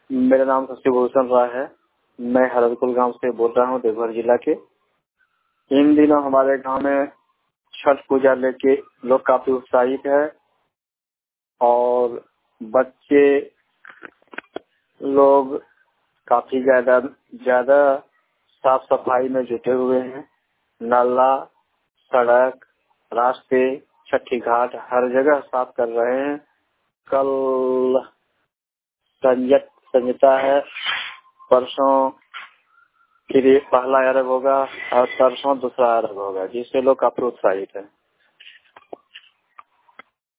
मेरा नाम शशिभूषण राय है। मैं हरदकुल गांव से बोल रहा हूं, देवघर जिला के। इन दिनों हमारे गांव में छठ पूजा लेके लोग काफी उत्साहित है और बच्चे लोग काफी ज्यादा साफ सफाई में जुटे हुए हैं। नाला, सड़क, रास्ते, छठी घाट हर जगह साफ कर रहे हैं। कल संजिता है, परसों फिर पहला अर्घ होगा और परसों दूसरा अर्घ होगा, जिससे लोग काफी उत्साहित है।